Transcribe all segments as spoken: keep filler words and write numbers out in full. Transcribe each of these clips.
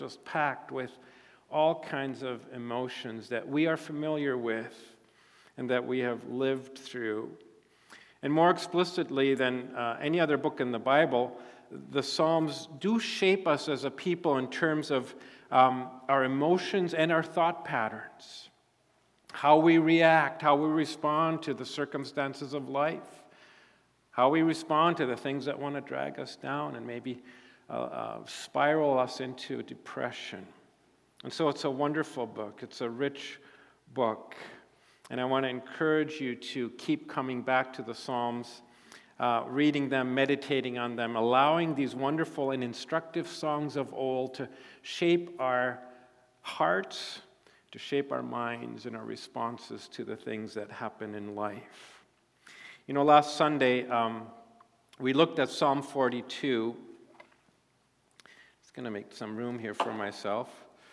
just packed with all kinds of emotions that we are familiar with and that we have lived through. And more explicitly than uh, any other book in the Bible, the Psalms do shape us as a people in terms of um, our emotions and our thought patterns, how we react, how we respond to the circumstances of life, how we respond to the things that want to drag us down and maybe uh, uh, spiral us into depression. And so it's a wonderful book. It's a rich book. And I want to encourage you to keep coming back to the Psalms, uh, reading them, meditating on them, allowing these wonderful and instructive songs of old to shape our hearts, to shape our minds and our responses to the things that happen in life. You know, last Sunday, um, we looked at Psalm forty-two. Just going to make some room here for myself.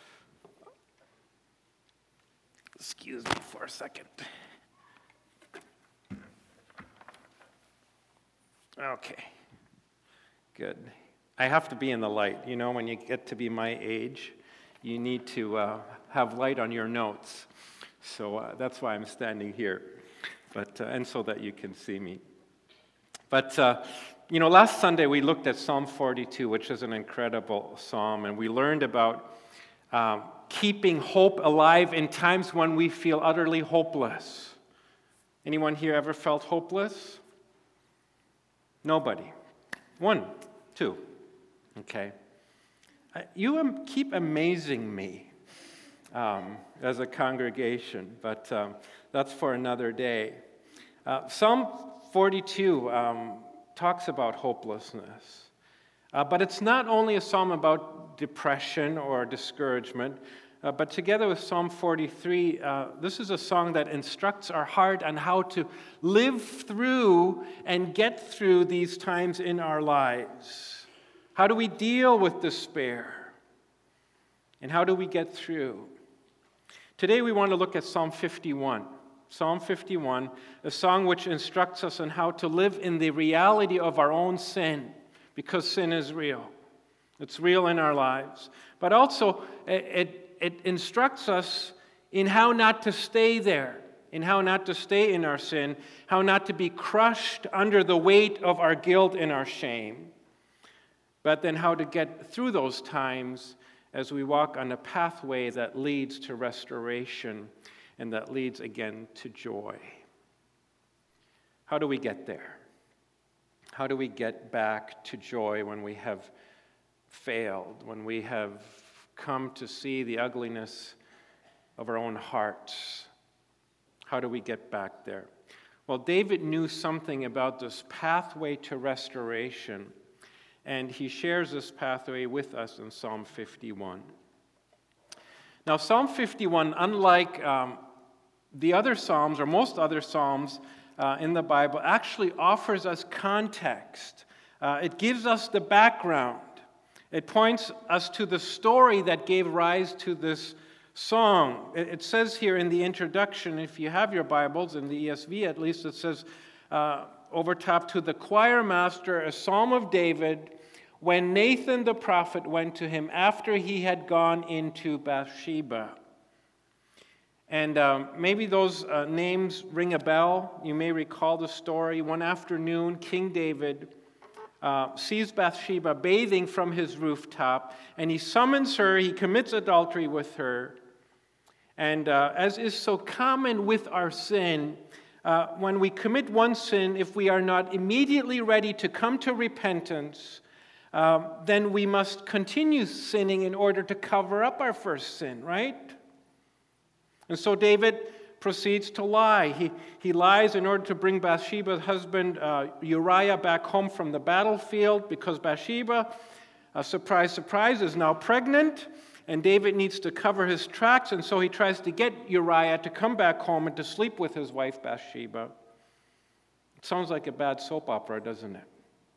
Excuse me for a second. Okay, good. I have to be in the light. You know, when you get to be my age, you need to uh, have light on your notes. So uh, that's why I'm standing here, but uh, and so that you can see me. But, uh, you know, last Sunday we looked at Psalm forty-two, which is an incredible psalm, and we learned about um, keeping hope alive in times when we feel utterly hopeless. Anyone here ever felt hopeless? Nobody. One, two. Okay. Uh, you am, keep amazing me um, as a congregation, but um, that's for another day. Uh, Psalm forty-two um, talks about hopelessness, uh, but it's not only a psalm about depression or discouragement, uh, but together with Psalm forty-three, uh, this is a song that instructs our heart on how to live through and get through these times in our lives. How do we deal with despair? And how do we get through? Today we want to look at Psalm fifty-one. Psalm fifty-one, a song which instructs us on how to live in the reality of our own sin, because sin is real. It's real in our lives. But also, it, it, it instructs us in how not to stay there, in how not to stay in our sin, how not to be crushed under the weight of our guilt and our shame, but then how to get through those times as we walk on a pathway that leads to restoration and that leads again to joy. How do we get there? How do we get back to joy when we have failed, when we have come to see the ugliness of our own hearts? How do we get back there? Well, David knew something about this pathway to restoration, and he shares this pathway with us in Psalm fifty-one. Now, Psalm fifty-one, unlike um, the other Psalms, or most other Psalms uh, in the Bible, actually offers us context. Uh, it gives us the background. It points us to the story that gave rise to this song. It, it says here in the introduction, if you have your Bibles, in the E S V at least, it says uh, over top, to the choir master, a psalm of David, when Nathan the prophet went to him after he had gone into Bathsheba. And um, maybe those uh, names ring a bell. You may recall the story. One afternoon, King David uh, sees Bathsheba bathing from his rooftop, and he summons her. He commits adultery with her. And uh, as is so common with our sin, uh, when we commit one sin, if we are not immediately ready to come to repentance, um, then we must continue sinning in order to cover up our first sin, right? And so David proceeds to lie. He, he lies in order to bring Bathsheba's husband uh, Uriah back home from the battlefield, because Bathsheba, uh, surprise, surprise, is now pregnant, and David needs to cover his tracks, and so he tries to get Uriah to come back home and to sleep with his wife Bathsheba. It sounds like a bad soap opera, doesn't it?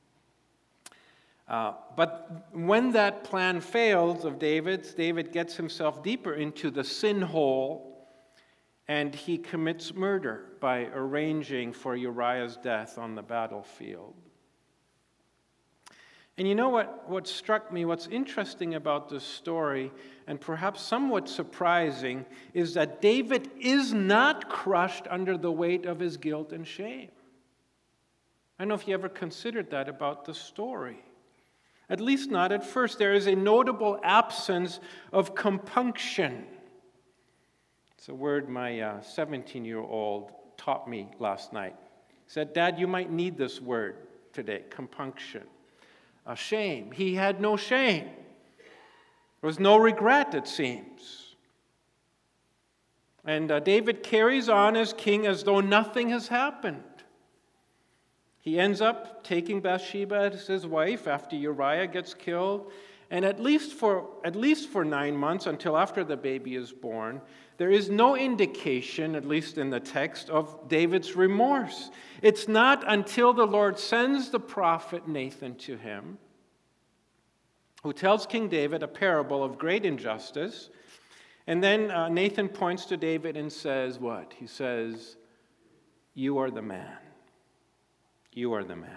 Uh, but when that plan fails of David's, David gets himself deeper into the sin hole, and he commits murder by arranging for Uriah's death on the battlefield. And you know what, what struck me, what's interesting about this story, and perhaps somewhat surprising, is that David is not crushed under the weight of his guilt and shame. I don't know if you ever considered that about the story. At least not at first. There is a notable absence of compunction. It's a word my uh, seventeen-year-old taught me last night. He said, "Dad, you might need this word today, compunction." A shame. He had no shame. There was no regret, it seems. And uh, David carries on as king as though nothing has happened. He ends up taking Bathsheba as his wife after Uriah gets killed. And at least for at least for nine months, until after the baby is born, there is no indication, at least in the text, of David's remorse. It's not until the Lord sends the prophet Nathan to him, who tells King David a parable of great injustice. And then uh, Nathan points to David and says what? He says, "You are the man. You are the man."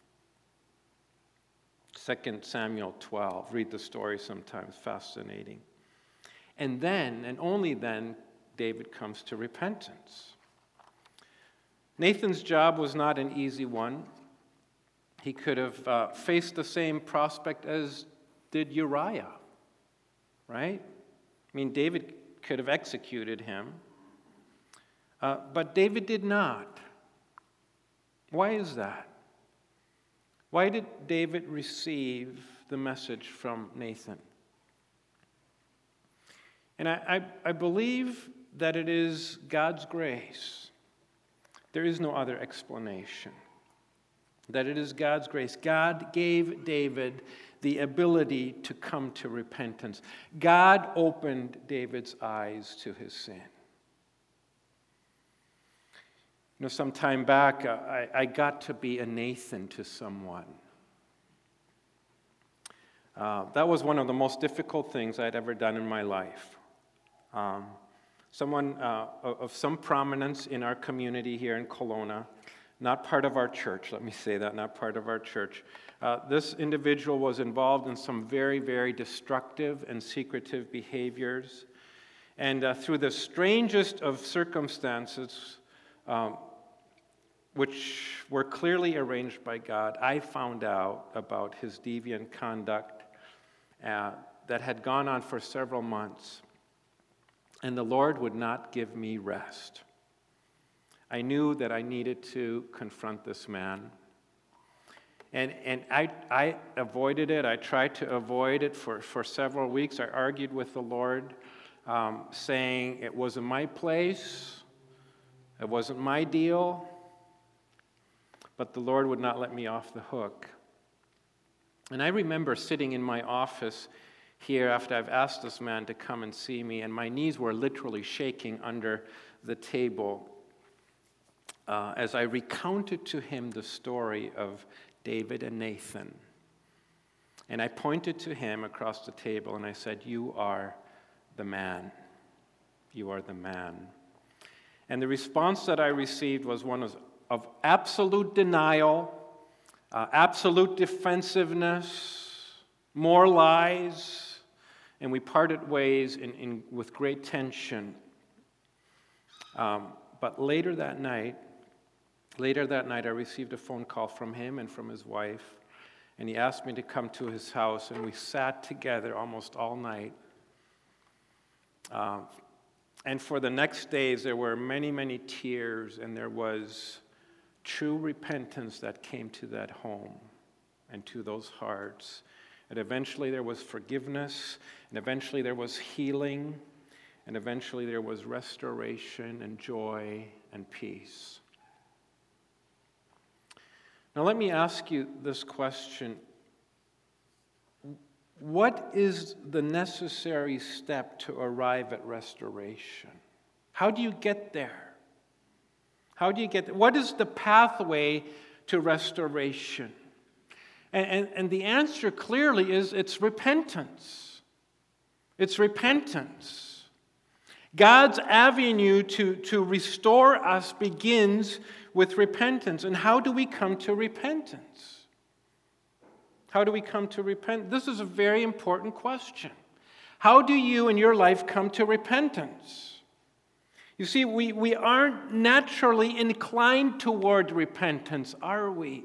Second Samuel twelve. Read the story sometimes. Fascinating. And then, and only then, David comes to repentance. Nathan's job was not an easy one. He could have uh, faced the same prospect as did Uriah, right? I mean, David could have executed him. Uh, but David did not. Why is that? Why did David receive the message from Nathan? And I, I, I believe that it is God's grace. There is no other explanation. That it is God's grace. God gave David the ability to come to repentance. God opened David's eyes to his sin. You know, some time back, uh, I, I got to be a Nathan to someone. Uh, that was one of the most difficult things I'd ever done in my life. Um, someone uh, of some prominence in our community here in Kelowna, not part of our church, let me say that, not part of our church. Uh, this individual was involved in some very, very destructive and secretive behaviors. And uh, through the strangest of circumstances, um, which were clearly arranged by God, I found out about his deviant conduct uh, that had gone on for several months. And the Lord would not give me rest. I knew that I needed to confront this man. And, and I, I avoided it. I tried to avoid it for, for several weeks. I argued with the Lord, um, saying it wasn't my place, it wasn't my deal. But the Lord would not let me off the hook. And I remember sitting in my office here after I've asked this man to come and see me, and my knees were literally shaking under the table uh, as I recounted to him the story of David and Nathan. And I pointed to him across the table and I said, "You are the man. You are the man." And the response that I received was one of, of absolute denial, uh, absolute defensiveness, more lies, and we parted ways in, in, with great tension. Um, but later that night, later that night, I received a phone call from him and from his wife, and he asked me to come to his house, and we sat together almost all night. Uh, and for the next days, there were many, many tears, and there was true repentance that came to that home and to those hearts. And eventually there was forgiveness, and eventually there was healing, and eventually there was restoration and joy and peace. Now let me ask you this question. What is the necessary step to arrive at restoration? How do you get there? How do you get there? What is the pathway to restoration? And, and, and the answer clearly is it's repentance. It's repentance. God's avenue to, to restore us begins with repentance. And how do we come to repentance? How do we come to repent? This is a very important question. How do you in your life come to repentance? You see, we, we aren't naturally inclined toward repentance, are we?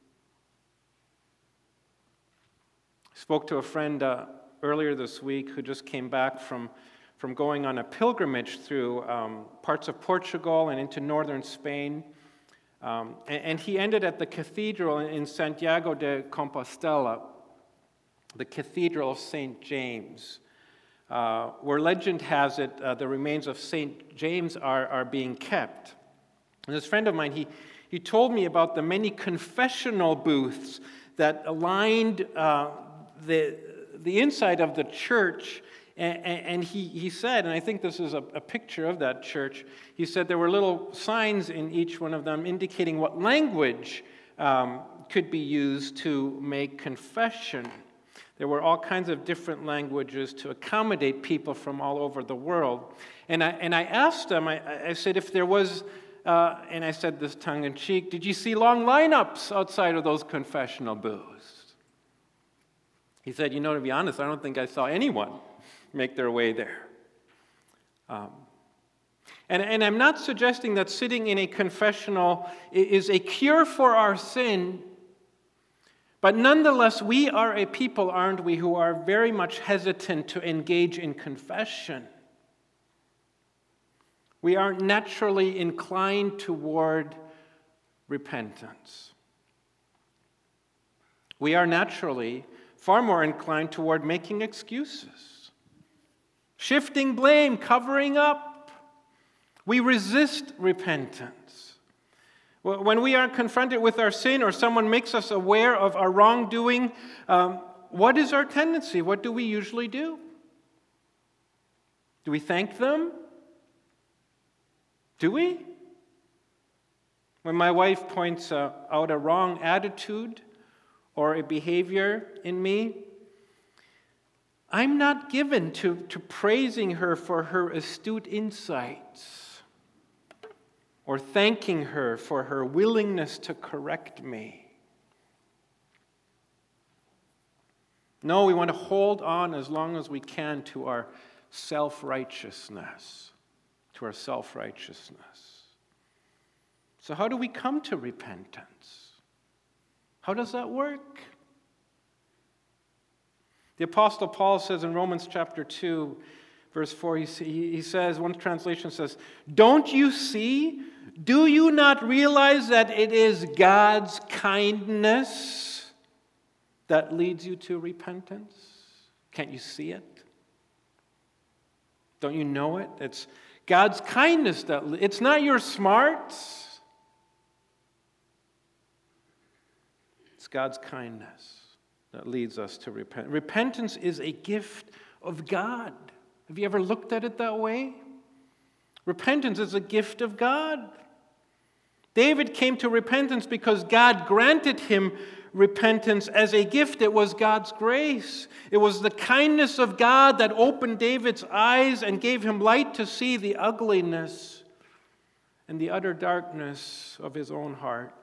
I spoke to a friend uh, earlier this week who just came back from, from going on a pilgrimage through um, parts of Portugal and into northern Spain. Um, and, and he ended at the cathedral in Santiago de Compostela, the Cathedral of Saint James, uh, where legend has it uh, the remains of Saint James are, are being kept. And this friend of mine, he, he told me about the many confessional booths that lined uh, the, the inside of the church. And, and he, he said, and I think this is a, a picture of that church, he said there were little signs in each one of them indicating what language um, could be used to make confession. There were all kinds of different languages to accommodate people from all over the world. And I, and I asked him, I, I said, if there was, uh, and I said this tongue-in-cheek, did you see long lineups outside of those confessional booths? He said, you know, to be honest, I don't think I saw anyone make their way there. Um, and, and I'm not suggesting that sitting in a confessional is a cure for our sin, but nonetheless, we are a people, aren't we, who are very much hesitant to engage in confession. We aren't naturally inclined toward repentance. We are naturally far more inclined toward making excuses, shifting blame, covering up. We resist repentance. When we are confronted with our sin or someone makes us aware of our wrongdoing, um, what is our tendency? What do we usually do? Do we thank them? Do we? When my wife points uh, out a wrong attitude or a behavior in me, I'm not given to, to praising her for her astute insights or thanking her for her willingness to correct me. No, we want to hold on as long as we can to our self-righteousness, to our self-righteousness. So how do we come to repentance? How does that work? The Apostle Paul says in Romans chapter two, verse four, he, he says, one translation says, "Don't you see? Do you not realize that it is God's kindness that leads you to repentance?" Can't you see it? Don't you know it? It's God's kindness that, it's not your smarts. It's God's kindness that leads us to repent. Repentance is a gift of God. Have you ever looked at it that way? Repentance is a gift of God. David came to repentance because God granted him repentance as a gift. It was God's grace. It was the kindness of God that opened David's eyes and gave him light to see the ugliness and the utter darkness of his own heart.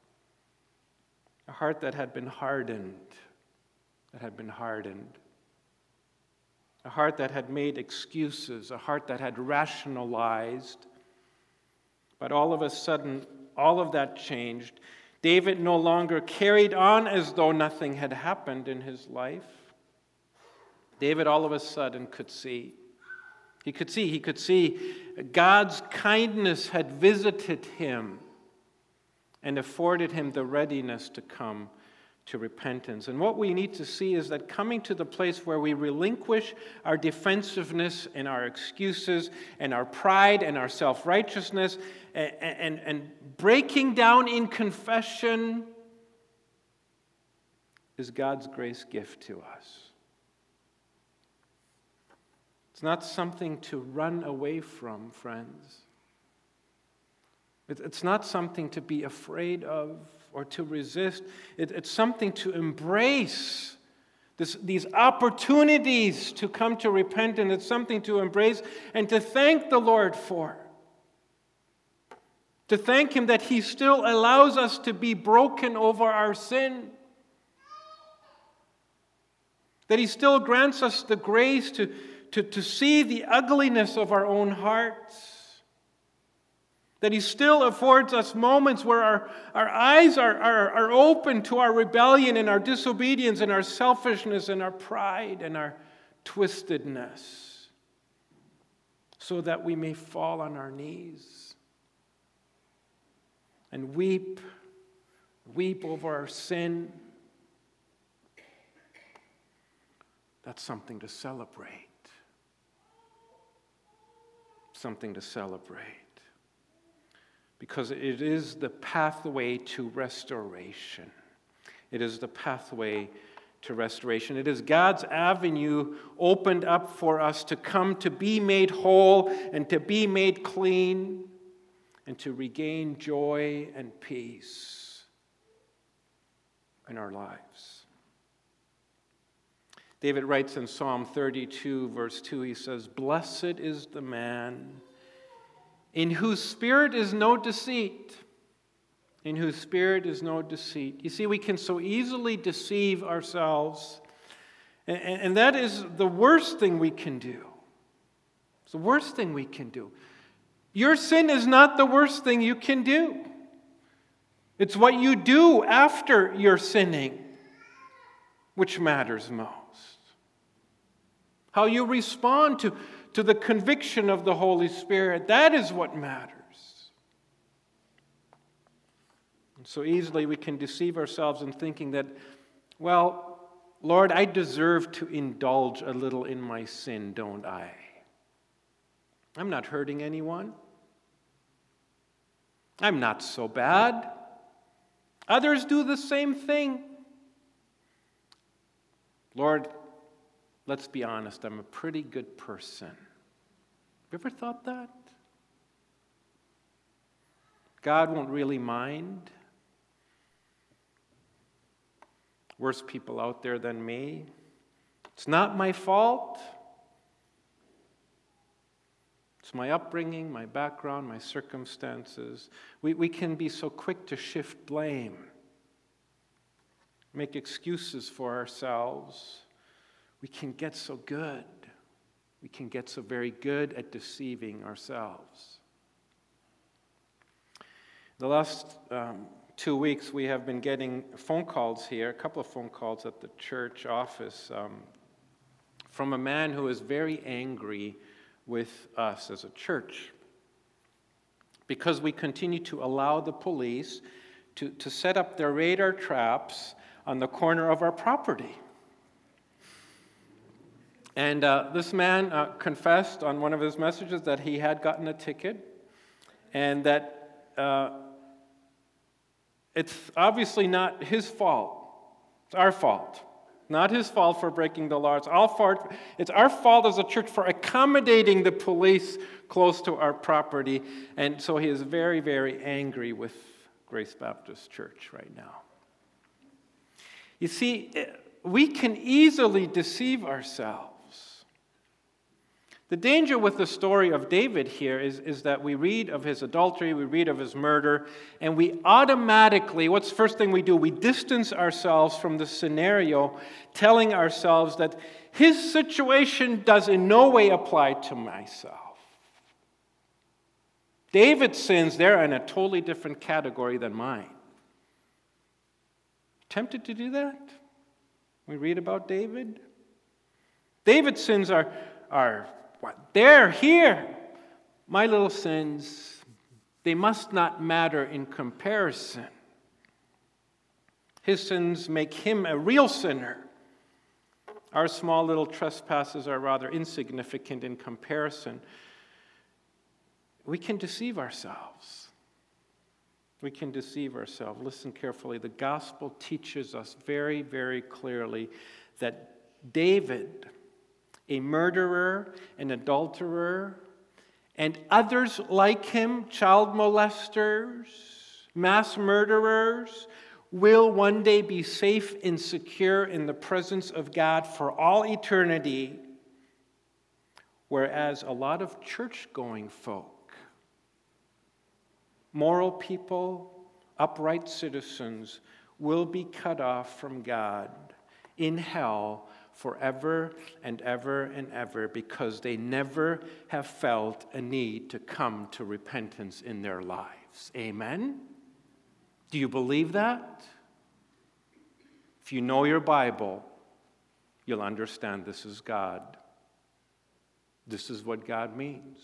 A heart that had been hardened, that had been hardened. A heart that had made excuses, a heart that had rationalized. But all of a sudden, all of that changed. David no longer carried on as though nothing had happened in his life. David all of a sudden could see. He could see, he could see God's kindness had visited him and afforded him the readiness to come to repentance. And what we need to see is that coming to the place where we relinquish our defensiveness and our excuses and our pride and our self-righteousness and, and, and breaking down in confession is God's grace gift to us. It's not something to run away from, friends. It's not something to be afraid of or to resist. It, it's something to embrace. This, these opportunities to come to repentance, it's something to embrace and to thank the Lord for. To thank Him that He still allows us to be broken over our sin. That He still grants us the grace to, to, to see the ugliness of our own hearts. That He still affords us moments where our, our eyes are, are, are open to our rebellion and our disobedience and our selfishness and our pride and our twistedness, so that we may fall on our knees and weep, weep over our sin. That's something to celebrate. Something to celebrate. Because it is the pathway to restoration. It is the pathway to restoration. It is God's avenue opened up for us to come to be made whole and to be made clean and to regain joy and peace in our lives. David writes in Psalm thirty-two, verse two, he says, "Blessed is the man in whose spirit is no deceit." In whose spirit is no deceit. You see, we can so easily deceive ourselves. And, and that is the worst thing we can do. It's the worst thing we can do. Your sin is not the worst thing you can do. It's what you do after you're sinning which matters most. How you respond to, to the conviction of the Holy Spirit, that is what matters. So easily we can deceive ourselves in thinking that, well, Lord, I deserve to indulge a little in my sin, don't I? I'm not hurting anyone. I'm not so bad. Others do the same thing. Lord, let's be honest, I'm a pretty good person. Have you ever thought that? God won't really mind. Worse people out there than me. It's not my fault. It's my upbringing, my background, my circumstances. We, we can be so quick to shift blame, make excuses for ourselves. We can get so good. We can get so very good at deceiving ourselves. The last um, two weeks, we have been getting phone calls here, a couple of phone calls at the church office um, from a man who is very angry with us as a church because we continue to allow the police to, to set up their radar traps on the corner of our property. And uh, this man uh, confessed on one of his messages that he had gotten a ticket and that uh, it's obviously not his fault. It's our fault. Not his fault for breaking the law. It's our fault, it's our fault as a church for accommodating the police close to our property. And so he is very, very angry with Grace Baptist Church right now. You see, we can easily deceive ourselves. The danger with the story of David here is, is that we read of his adultery, we read of his murder, and we automatically, what's the first thing we do? We distance ourselves from the scenario, telling ourselves that his situation does in no way apply to myself. David's sins, they're in a totally different category than mine. Tempted to do that? We read about David. David's sins are, are what? They're here. My little sins, they must not matter in comparison. His sins make him a real sinner. Our small little trespasses are rather insignificant in comparison. We can deceive ourselves. We can deceive ourselves. Listen carefully. The gospel teaches us very, very clearly that David, a murderer, an adulterer, and others like him, child molesters, mass murderers, will one day be safe and secure in the presence of God for all eternity, whereas a lot of church-going folk, moral people, upright citizens, will be cut off from God in hell forever and ever and ever because they never have felt a need to come to repentance in their lives. Amen? Do you believe that? If you know your Bible, you'll understand this is God. This is what God means.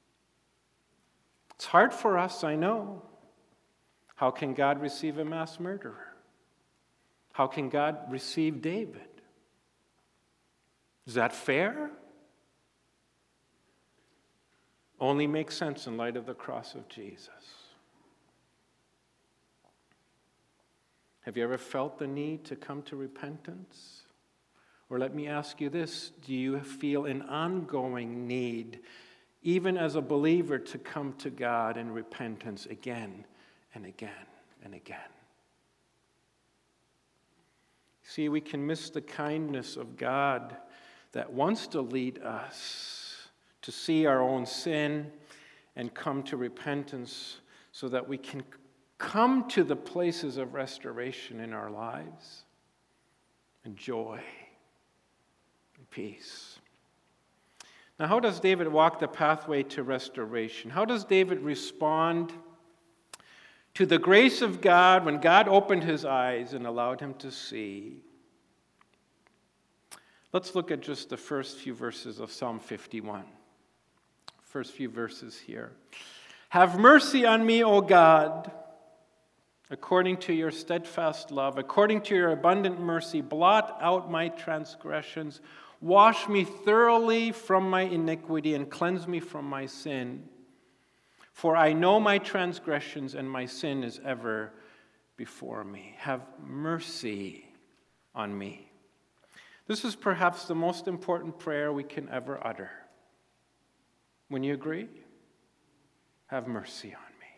It's hard for us, I know. How can God receive a mass murderer? How can God receive David? Is that fair? Only makes sense in light of the cross of Jesus. Have you ever felt the need to come to repentance? Or let me ask you this, do you feel an ongoing need, even as a believer, to come to God in repentance again and again and again? See, we can miss the kindness of God that wants to lead us to see our own sin and come to repentance so that we can come to the places of restoration in our lives and joy and peace. Now, how does David walk the pathway to restoration? How does David respond to the grace of God when God opened his eyes and allowed him to see? Let's look at just the first few verses of Psalm fifty-one. First few verses here. Have mercy on me, O God, according to your steadfast love, according to your abundant mercy, blot out my transgressions. Wash me thoroughly from my iniquity and cleanse me from my sin. For I know my transgressions and my sin is ever before me. Have mercy on me. This is perhaps the most important prayer we can ever utter. Wouldn't you agree? Have mercy on me.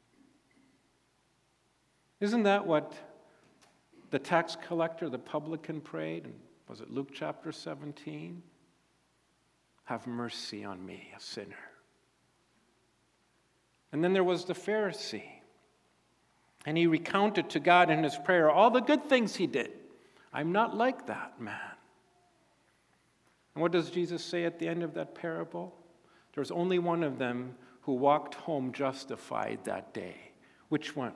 Isn't that what the tax collector, the publican, prayed? And was it Luke chapter seventeen? Have mercy on me, a sinner. And then there was the Pharisee. And he recounted to God in his prayer all the good things he did. I'm not like that man. And what does Jesus say at the end of that parable? There's only one of them who walked home justified that day. Which one?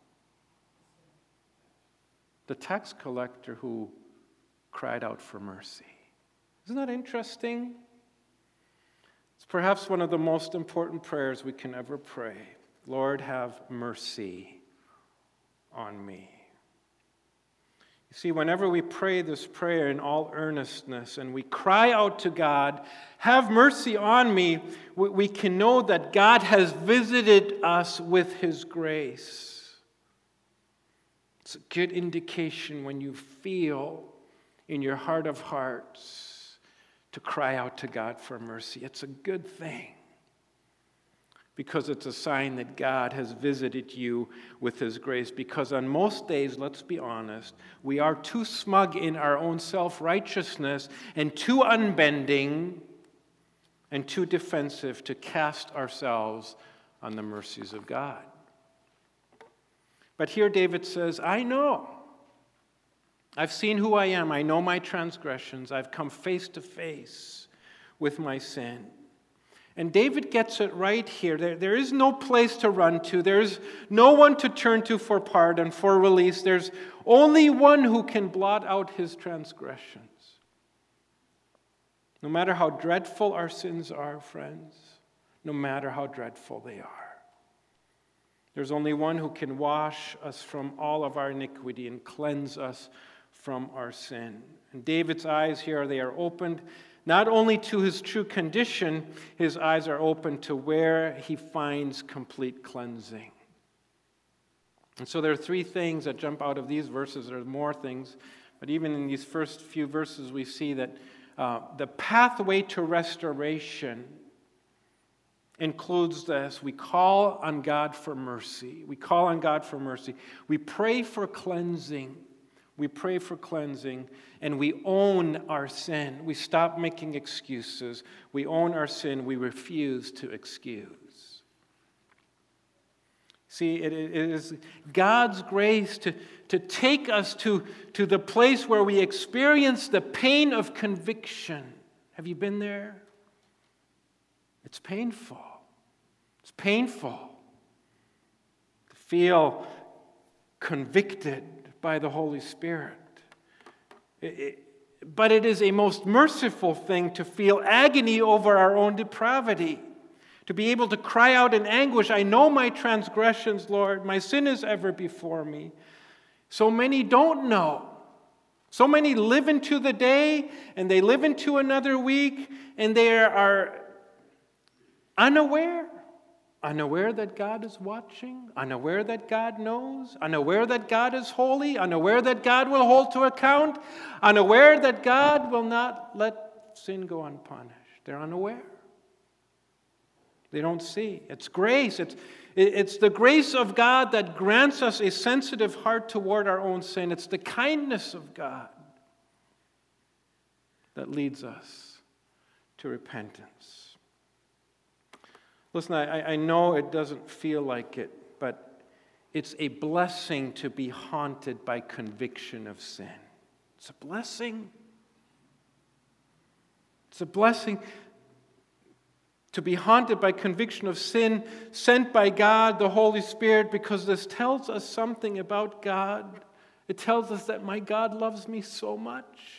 The tax collector who cried out for mercy. Isn't that interesting? It's perhaps one of the most important prayers we can ever pray. Lord, have mercy on me. You see, whenever we pray this prayer in all earnestness and we cry out to God, have mercy on me, we can know that God has visited us with his grace. It's a good indication when you feel in your heart of hearts to cry out to God for mercy. It's a good thing because it's a sign that God has visited you with his grace. Because on most days, let's be honest, we are too smug in our own self-righteousness and too unbending and too defensive to cast ourselves on the mercies of God. But here David says, I know. I've seen who I am. I know my transgressions. I've come face to face with my sin. And David gets it right here. There, there is no place to run to. There's no one to turn to for pardon, for release. There's only one who can blot out his transgressions. No matter how dreadful our sins are, friends, no matter how dreadful they are, there's only one who can wash us from all of our iniquity and cleanse us from our sin. And David's eyes here, they are opened not only to his true condition, his eyes are open to where he finds complete cleansing. And so there are three things that jump out of these verses. There are more things, but even in these first few verses, we see that uh, the pathway to restoration includes this. We call on God for mercy. We call on God for mercy. We pray for cleansing. We pray for cleansing, and we own our sin. We stop making excuses. We own our sin. We refuse to excuse. See, it is God's grace to, to take us to, to the place where we experience the pain of conviction. Have you been there? It's painful. It's painful to feel convicted by the Holy Spirit. It, it, but it is a most merciful thing to feel agony over our own depravity. To be able to cry out in anguish, I know my transgressions, Lord. My sin is ever before me. So many don't know. So many live into the day, and they live into another week, and they are unaware. Unaware that God is watching. Unaware that God knows. Unaware that God is holy. Unaware that God will hold to account. Unaware that God will not let sin go unpunished. They're unaware. They don't see. It's grace. It's, it's the grace of God that grants us a sensitive heart toward our own sin. It's the kindness of God that leads us to repentance. Listen, I, I know it doesn't feel like it, but it's a blessing to be haunted by conviction of sin. It's a blessing. It's a blessing to be haunted by conviction of sin sent by God, the Holy Spirit, because this tells us something about God. It tells us that my God loves me so much.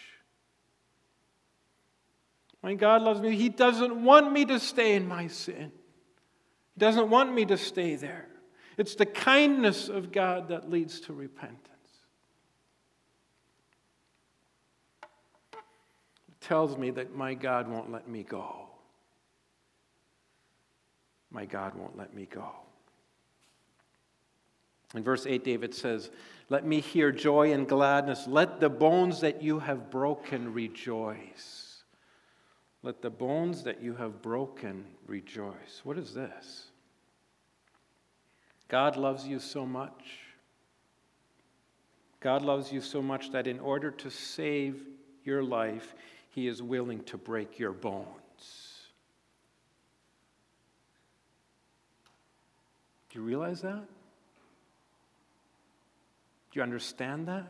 My God loves me. He doesn't want me to stay in my sin. He doesn't want me to stay there. It's the kindness of God that leads to repentance. It tells me that my God won't let me go. My God won't let me go. In verse eight, David says, let me hear joy and gladness. Let the bones that you have broken rejoice. Let the bones that you have broken rejoice. What is this? God loves you so much. God loves you so much that in order to save your life, He is willing to break your bones. Do you realize that? Do you understand that?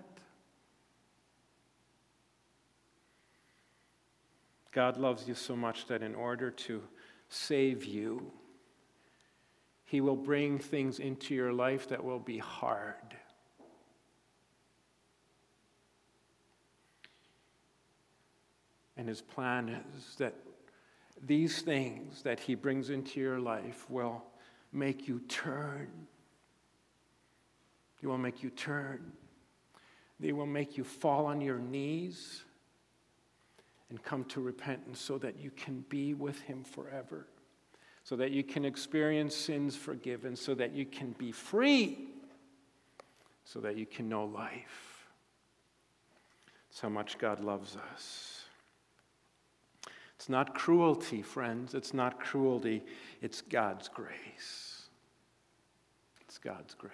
God loves you so much that in order to save you, He will bring things into your life that will be hard. And His plan is that these things that He brings into your life will make you turn. They will make you turn. They will make you fall on your knees and come to repentance so that you can be with Him forever, so that you can experience sins forgiven, so that you can be free, so that you can know life. That's how much God loves us. It's not cruelty, friends. It's not cruelty. It's God's grace. It's God's grace.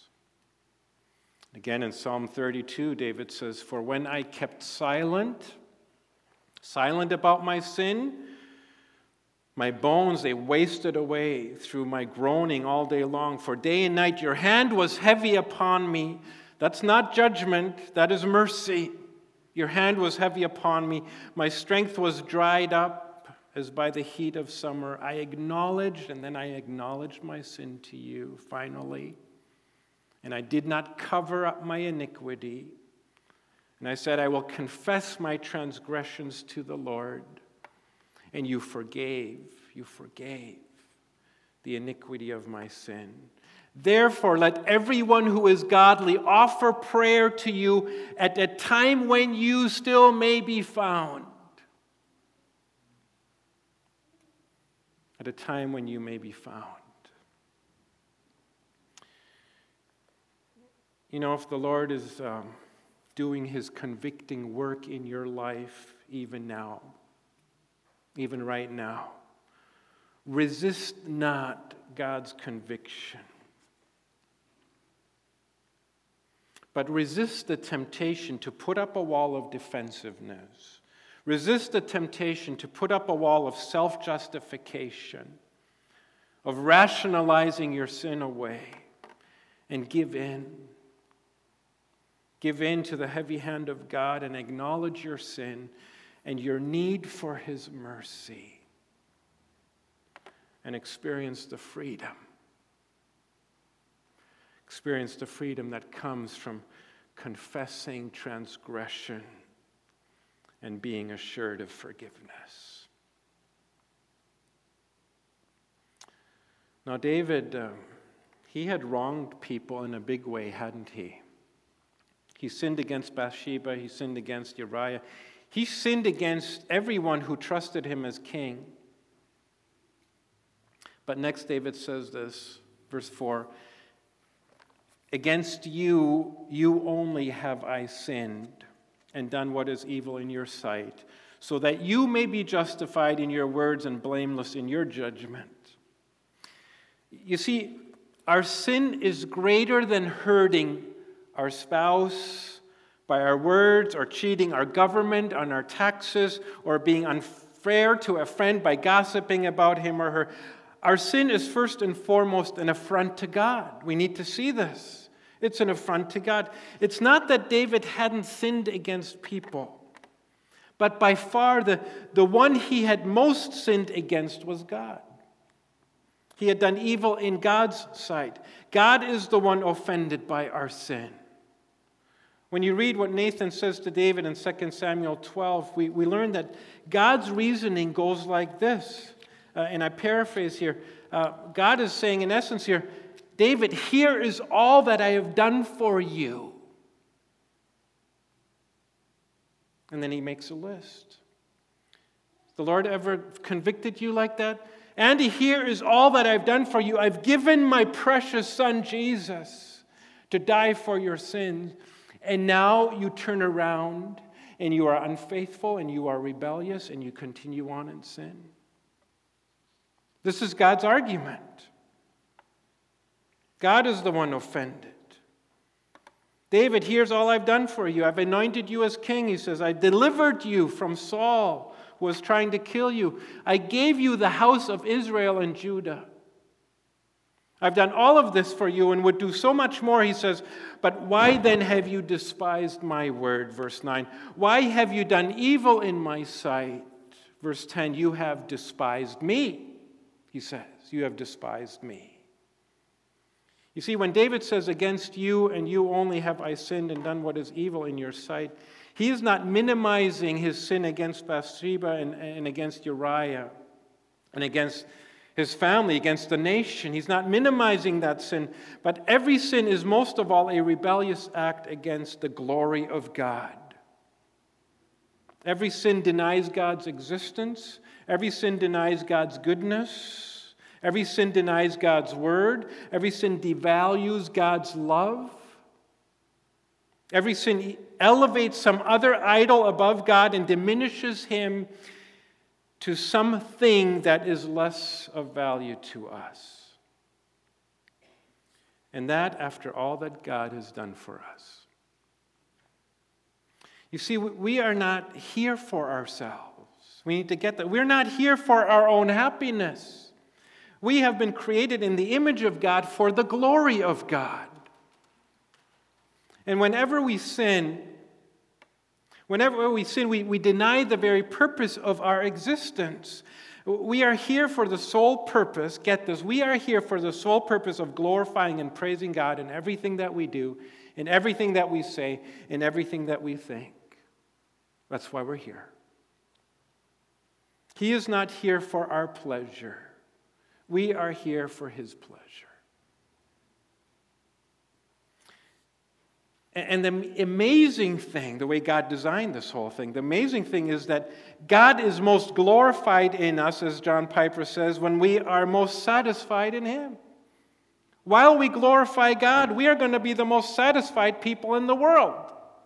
Again, in Psalm thirty-two, David says, for when I kept silent, silent about my sin, my bones, they wasted away through my groaning all day long. For day and night your hand was heavy upon me. That's not judgment, that is mercy. Your hand was heavy upon me. My strength was dried up as by the heat of summer. I acknowledged, and then I acknowledged my sin to you, finally. And I did not cover up my iniquity. And I said, I will confess my transgressions to the Lord. And you forgave, you forgave the iniquity of my sin. Therefore, let everyone who is godly offer prayer to you at a time when you still may be found. At a time when you may be found. You know, if the Lord is um, doing His convicting work in your life even now, even right now, resist not God's conviction. But resist the temptation to put up a wall of defensiveness. Resist the temptation to put up a wall of self-justification, of rationalizing your sin away. and give in. Give in to the heavy hand of God and acknowledge your sin and your need for his mercy, and experience the freedom. Experience the freedom that comes from confessing transgression and being assured of forgiveness. Now, David, uh, he had wronged people in a big way, hadn't he? He sinned against Bathsheba. He sinned against Uriah. He sinned against everyone who trusted him as king. But next, David says this, verse four, "Against you, you only have I sinned and done what is evil in your sight, so that you may be justified in your words and blameless in your judgment." You see, our sin is greater than hurting our spouse by our words, or cheating our government on our taxes, or being unfair to a friend by gossiping about him or her. Our sin is first and foremost an affront to God. We need to see this. It's an affront to God. It's not that David hadn't sinned against people, but by far the, the one he had most sinned against was God. He had done evil in God's sight. God is the one offended by our sin. When you read what Nathan says to David in Second Samuel twelve, we, we learn that God's reasoning goes like this. Uh, and I paraphrase here. Uh, God is saying, in essence here, David, here is all that I have done for you. And then he makes a list. Has the Lord ever convicted you like that? Andy, here is all that I've done for you. I've given my precious son Jesus to die for your sins. And now you turn around and you are unfaithful and you are rebellious and you continue on in sin. This is God's argument. God is the one offended. David, here's all I've done for you. I've anointed you as king, he says. I delivered you from Saul, who was trying to kill you. I gave you the house of Israel and Judah. I've done all of this for you and would do so much more, he says. But why then have you despised my word? Verse nine. Why have you done evil in my sight? Verse ten. You have despised me, he says. You have despised me. You see, when David says, against you and you only have I sinned and done what is evil in your sight, he is not minimizing his sin against Bathsheba and, and against Uriah and against his family, against the nation. He's not minimizing that sin, but every sin is most of all a rebellious act against the glory of God. Every sin denies God's existence. Every sin denies God's goodness. Every sin denies God's word. Every sin devalues God's love. Every sin elevates some other idol above God and diminishes him to something that is less of value to us. And that after all that God has done for us. You see, we are not here for ourselves. We need to get that. We're not here for our own happiness. We have been created in the image of God for the glory of God. And whenever we sin, whenever we sin, we, we deny the very purpose of our existence. We are here for the sole purpose, get this, we are here for the sole purpose of glorifying and praising God in everything that we do, in everything that we say, in everything that we think. That's why we're here. He is not here for our pleasure. We are here for his pleasure. And the amazing thing, the way God designed this whole thing, the amazing thing is that God is most glorified in us, as John Piper says, when we are most satisfied in him. While we glorify God, we are going to be the most satisfied people in the world.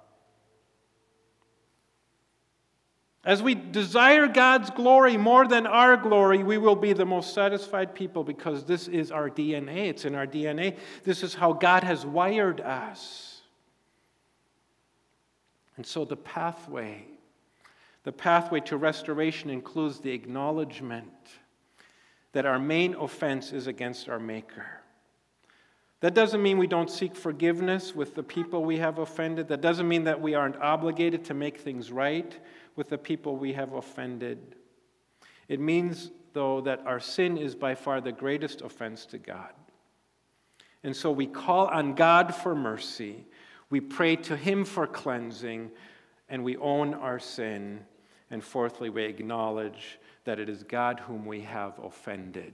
As we desire God's glory more than our glory, we will be the most satisfied people because this is our D N A. It's in our D N A. This is how God has wired us. And so the pathway, the pathway to restoration includes the acknowledgement that our main offense is against our Maker. That doesn't mean we don't seek forgiveness with the people we have offended. That doesn't mean that we aren't obligated to make things right with the people we have offended. It means, though, that our sin is by far the greatest offense to God. And so we call on God for mercy. We pray to Him for cleansing, and we own our sin. And fourthly, we acknowledge that it is God whom we have offended.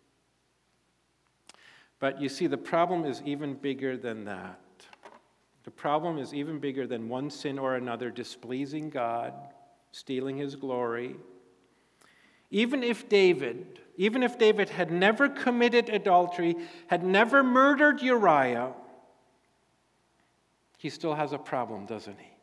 But you see, the problem is even bigger than that. The problem is even bigger than one sin or another displeasing God, stealing His glory. Even if David, even if David had never committed adultery, had never murdered Uriah, he still has a problem, doesn't he?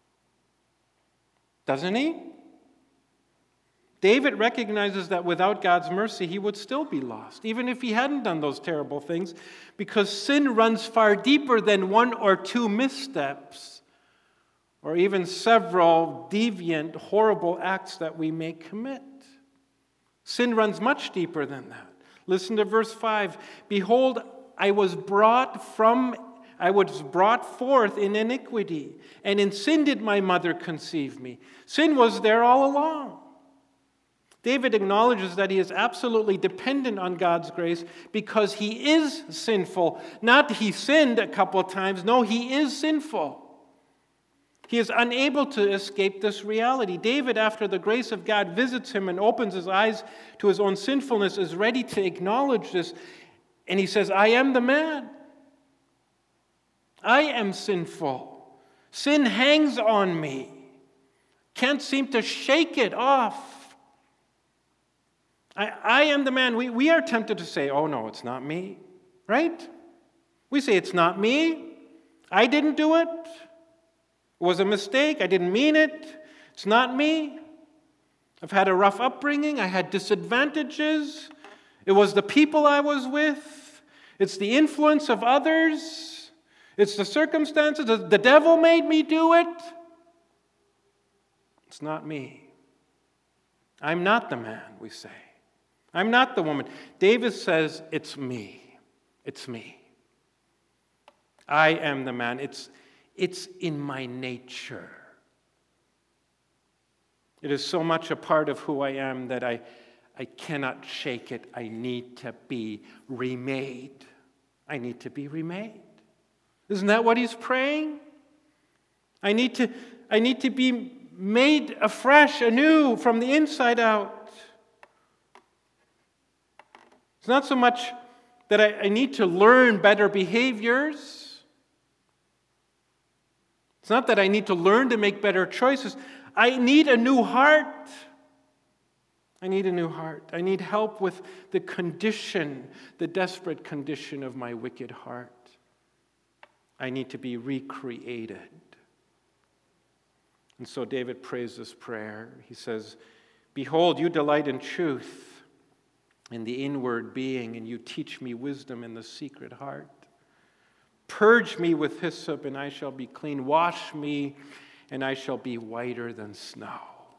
Doesn't he? David recognizes that without God's mercy, he would still be lost, even if he hadn't done those terrible things, because sin runs far deeper than one or two missteps, or even several deviant, horrible acts that we may commit. Sin runs much deeper than that. Listen to verse five. Behold, I was brought from, I was brought forth in iniquity, and in sin did my mother conceive me. Sin was there all along. David acknowledges that he is absolutely dependent on God's grace because he is sinful. Not he sinned a couple of times. No, he is sinful. He is unable to escape this reality. David, after the grace of God visits him and opens his eyes to his own sinfulness, is ready to acknowledge this. And he says, I am the man. I am sinful. Sin hangs on me. Can't seem to shake it off. I, I am the man. We, we are tempted to say, oh, no, it's not me, right? We say, it's not me. I didn't do it. It was a mistake. I didn't mean it. It's not me. I've had a rough upbringing. I had disadvantages. It was the people I was with. It's the influence of others. It's the circumstances. The devil made me do it. It's not me. I'm not the man, we say. I'm not the woman. David says, it's me. It's me. I am the man. It's, it's in my nature. It is so much a part of who I am that I, I cannot shake it. I need to be remade. I need to be remade. Isn't that what he's praying? I need to, I need to be made afresh, anew, from the inside out. It's not so much that I, I need to learn better behaviors. It's not that I need to learn to make better choices. I need a new heart. I need a new heart. I need help with the condition, the desperate condition of my wicked heart. I need to be recreated. And so David prays this prayer. He says, behold, you delight in truth, in the inward being, and you teach me wisdom in the secret heart. Purge me with hyssop, and I shall be clean. Wash me, and I shall be whiter than snow.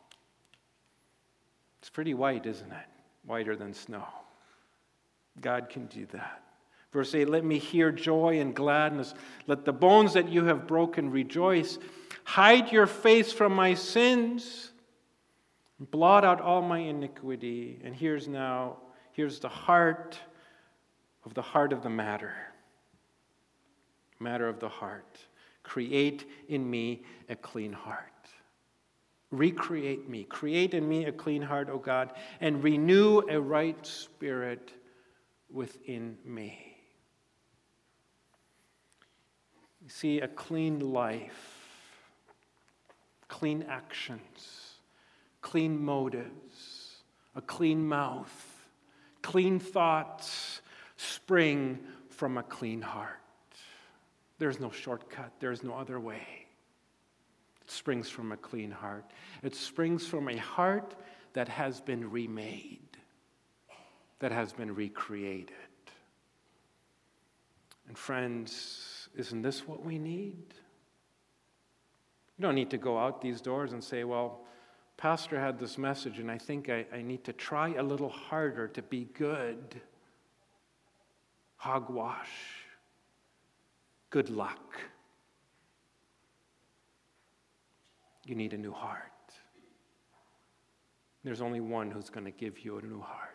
It's pretty white, isn't it? Whiter than snow. God can do that. Verse eight, let me hear joy and gladness. Let the bones that you have broken rejoice. Hide your face from my sins. Blot out all my iniquity. And here's now, here's the heart of the heart of the matter. Matter of the heart. Create in me a clean heart. Recreate me. Create in me a clean heart, O God, and renew a right spirit within me. You see, a clean life, clean actions, clean motives, a clean mouth, clean thoughts spring from a clean heart. There's no shortcut. There's no other way. It springs from a clean heart. It springs from a heart that has been remade, that has been recreated. And friends, isn't this what we need? You don't need to go out these doors and say, well, Pastor had this message and I think I, I need to try a little harder to be good. Hogwash. good luck. You need a new heart. There's only one who's going to give you a new heart.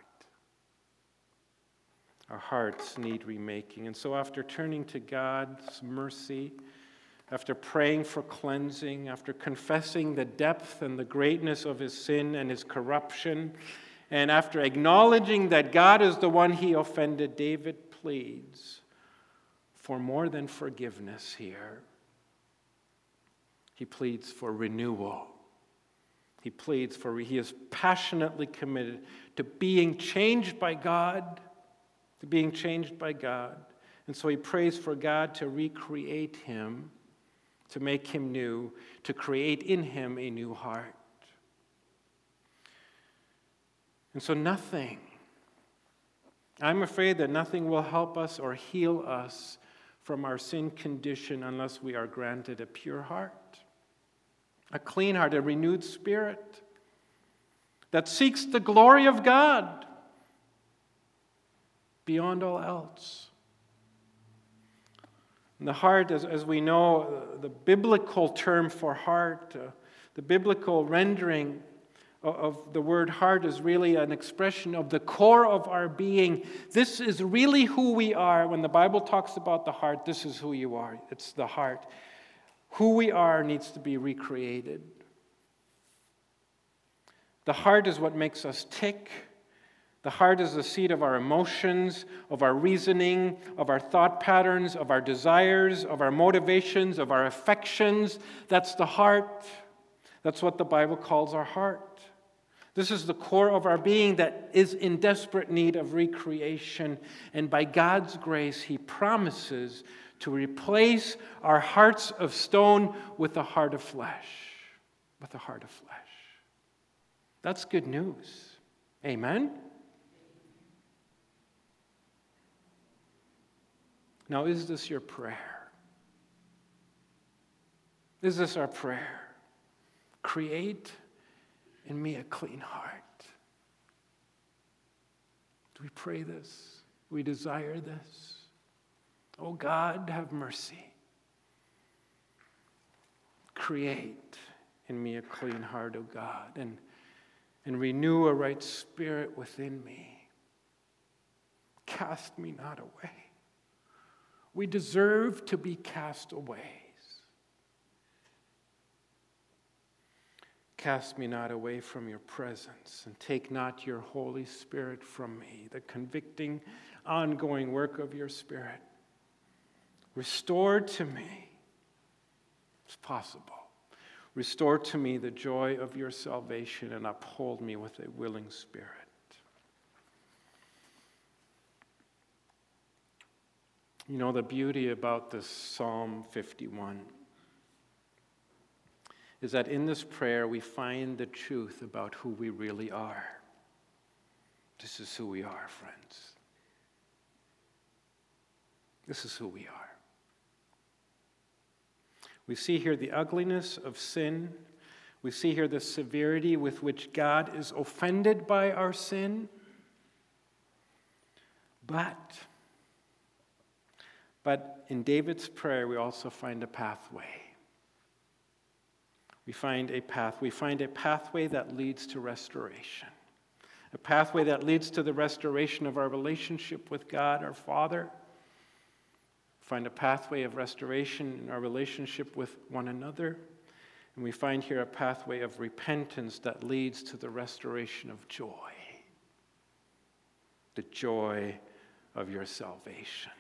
Our hearts need remaking. And so after turning to God's mercy, after praying for cleansing, after confessing the depth and the greatness of his sin and his corruption, and after acknowledging that God is the one he offended, David pleads for more than forgiveness here. He pleads for renewal. He pleads for, he is passionately committed to being changed by God, to being changed by God. And so he prays for God to recreate him, to make him new, to create in him a new heart. And so nothing, I'm afraid that nothing will help us or heal us from our sin condition unless we are granted a pure heart, a clean heart, a renewed spirit that seeks the glory of God beyond all else. And the heart, as, as we know, the biblical term for heart, uh, the biblical rendering of, of the word heart is really an expression of the core of our being. This is really who we are. When the Bible talks about the heart, this is who you are. It's the heart. Who we are needs to be recreated. The heart is what makes us tick. The heart is the seat of our emotions, of our reasoning, of our thought patterns, of our desires, of our motivations, of our affections. That's the heart. That's what the Bible calls our heart. This is the core of our being that is in desperate need of recreation. And by God's grace, he promises to replace our hearts of stone with a heart of flesh. With a heart of flesh. That's good news. Amen? Now, is this your prayer? Is this our prayer? Create in me a clean heart. Do we pray this? Do we desire this? Oh God, have mercy. Create in me a clean heart, O God, and, and renew a right spirit within me. Cast me not away. We deserve to be cast away. Cast me not away from your presence, and take not your Holy Spirit from me, the convicting, ongoing work of your Spirit. Restore to me, it's possible, restore to me the joy of your salvation and uphold me with a willing spirit. You know, the beauty about this Psalm fifty-one is that in this prayer we find the truth about who we really are. This is who we are, friends. This is who we are. We see here the ugliness of sin. We see here the severity with which God is offended by our sin. But, but in David's prayer, we also find a pathway. We find a path. We find a pathway that leads to restoration. A pathway that leads to the restoration of our relationship with God, our Father. We find a pathway of restoration in our relationship with one another. And we find here a pathway of repentance that leads to the restoration of joy. The joy of your salvation.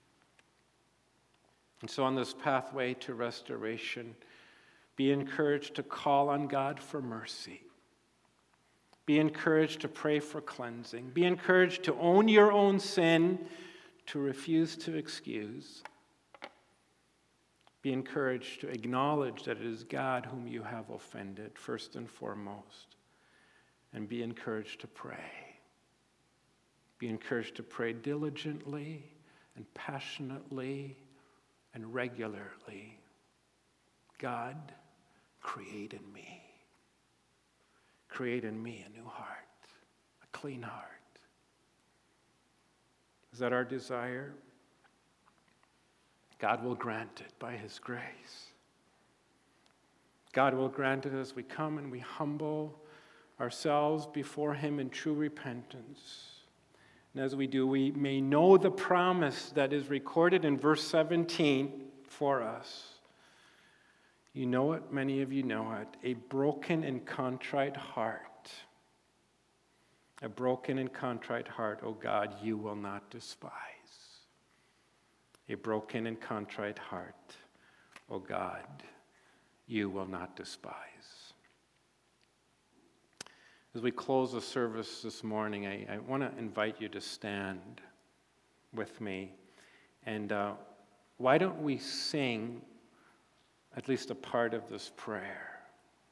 And so on this pathway to restoration, be encouraged to call on God for mercy. Be encouraged to pray for cleansing. Be encouraged to own your own sin, to refuse to excuse. Be encouraged to acknowledge that it is God whom you have offended, first and foremost. And be encouraged to pray. Be encouraged to pray diligently and passionately and regularly. God, create in me. Create in me a new heart, a clean heart. Is that our desire? God will grant it by his grace. God will grant it as we come and we humble ourselves before him in true repentance. And as we do, we may know the promise that is recorded in verse seventeen for us. You know it, many of you know it. A broken and contrite heart. A broken and contrite heart, O God, you will not despise. A broken and contrite heart, O God, you will not despise. As we close the service this morning, I, I want to invite you to stand with me. And uh, why don't we sing at least a part of this prayer?